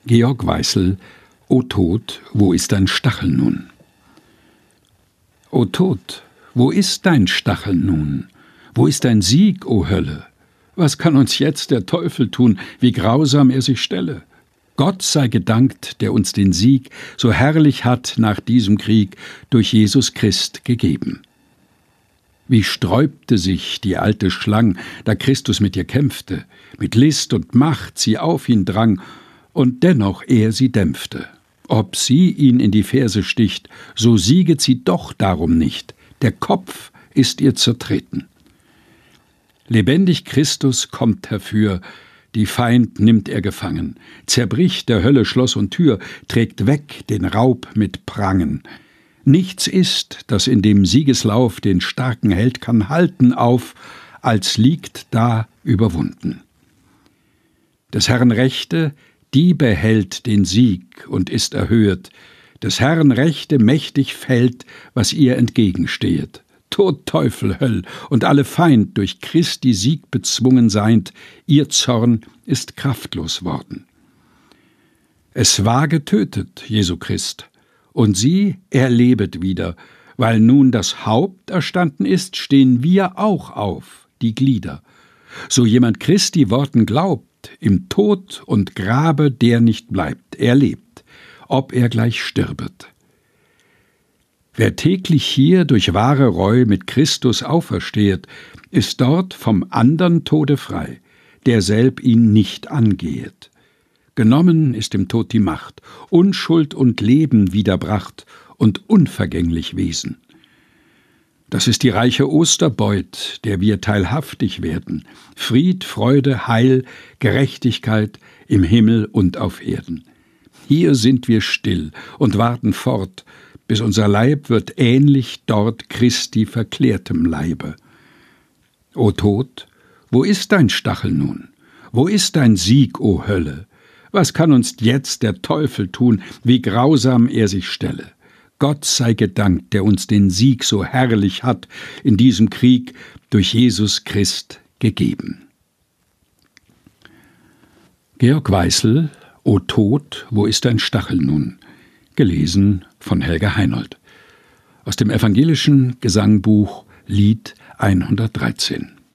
Georg Weißel, O Tod, wo ist dein Stachel nun? O Tod, wo ist dein Stachel nun? Wo ist dein Sieg, o Hölle? Was kann uns jetzt der Teufel tun, wie grausam er sich stelle? Gott sei gedankt, der uns den Sieg so herrlich hat nach diesem Krieg durch Jesus Christ gegeben. Wie sträubte sich die alte Schlang, da Christus mit ihr kämpfte, mit List und Macht sie auf ihn drang, und dennoch er sie dämpfte. Ob sie ihn in die Ferse sticht, so sieget sie doch darum nicht, der Kopf ist ihr zertreten. Lebendig Christus kommt herfür, die Feind nimmt er gefangen, zerbricht der Hölle Schloss und Tür, trägt weg den Raub mit Prangen. Nichts ist, das in dem Siegeslauf den starken Held kann halten auf, als liegt da überwunden. Des Herrn Rechte, die behält den Sieg und ist erhöht, des Herrn Rechte mächtig fällt, was ihr entgegenstehet. Tod, Teufel, Höll und alle Feind durch Christi Sieg bezwungen seind, ihr Zorn ist kraftlos worden. Es war getötet, Jesu Christ, und sie erlebet wieder, weil nun das Haupt erstanden ist, stehen wir auch auf, die Glieder. So jemand Christi Worten glaubt, im Tod und Grabe der nicht bleibt, er lebt, ob er gleich stirbet. Wer täglich hier durch wahre Reu mit Christus auferstehet, ist dort vom andern Tode frei, derselb ihn nicht angehet. Genommen ist dem Tod die Macht, Unschuld und Leben wiederbracht und unvergänglich Wesen. Das ist die reiche Osterbeut, der wir teilhaftig werden, Fried, Freude, Heil, Gerechtigkeit im Himmel und auf Erden. Hier sind wir still und warten fort, bis unser Leib wird ähnlich dort Christi verklärtem Leibe. O Tod, wo ist dein Stachel nun? Wo ist dein Sieg, o Hölle? Was kann uns jetzt der Teufel tun, wie grausam er sich stelle? Gott sei gedankt, der uns den Sieg so herrlich hat in diesem Krieg durch Jesus Christ gegeben. Georg Weißel, O Tod, wo ist dein Stachel nun? Gelesen von Helga Heinold. Aus dem evangelischen Gesangbuch Lied 113.